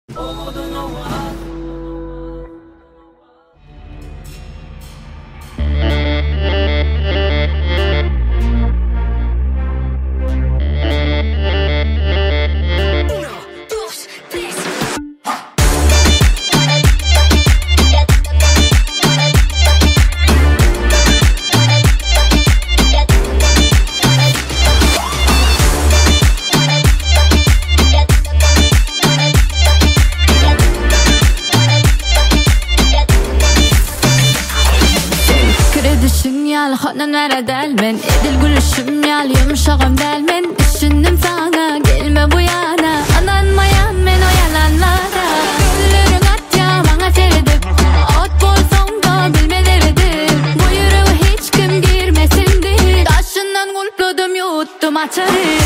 Yal honan vera delmen edil gülüşüm yal yumuşağım delmen düşündüm sana gelme bu yana ananmayan men o yalanlara güllerin at ya bana sevdim ot bolsam da bilmelidim bu yüreğe hiç kim girmesin diye taşından kulpladım yuttum açarım.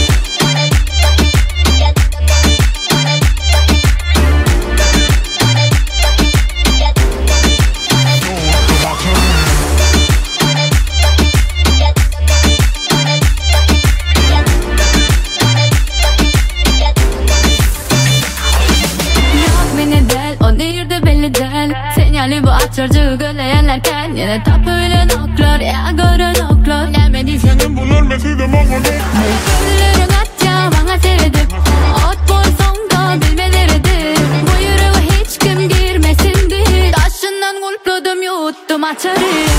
Senyali bu açırcı gölleyenlerken yine tapıyla noklar ya görün oklar Nemedi senin bunlar mesleğim ağır güllerin at ya bana sevdim ot bolsam da bilmelidim bu yüreğe hiç kim girmesin diye taşından kulpladım yuttum açarım.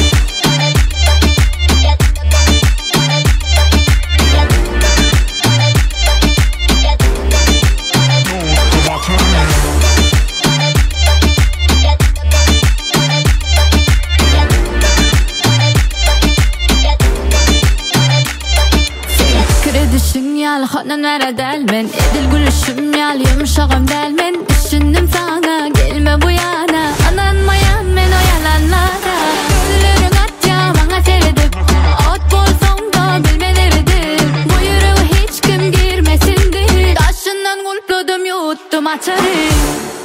Yal honan vera delmen edil gülüşüm yal yumuşağım delmen düşündüm sana gelme bu yana ananmayan men o yalanlara güllerin at ya bana sevdim ot bolsam da bilmelidim bu yüreğe hiç kim girmesin diye taşından kulpladım yuttum açarım.